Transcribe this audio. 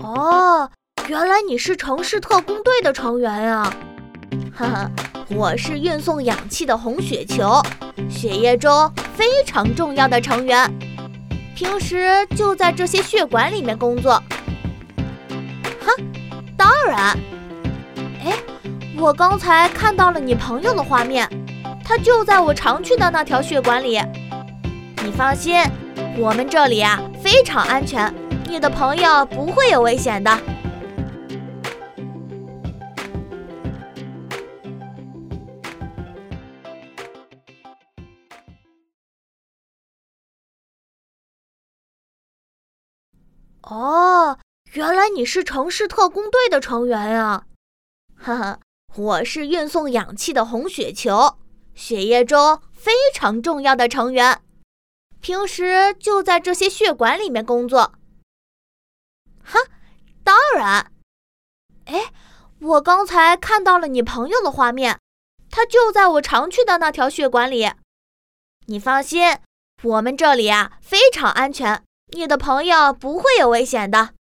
哦，原来你是城市特工队的成员呀！哈哈，我是运送氧气的红血球，血液中非常重要的成员，平时就在这些血管里面工作。当然。我刚才看到了你朋友的画面，他就在我常去的那条血管里。你放心，我们这里非常安全，你的朋友不会有危险的。哦，原来你是城市特工队的成员呀！哈哈，我是运送氧气的红血球，血液中非常重要的成员，平时就在这些血管里面工作。当然。我刚才看到了你朋友的画面，他就在我常去的那条血管里。你放心，我们这里非常安全，你的朋友不会有危险的。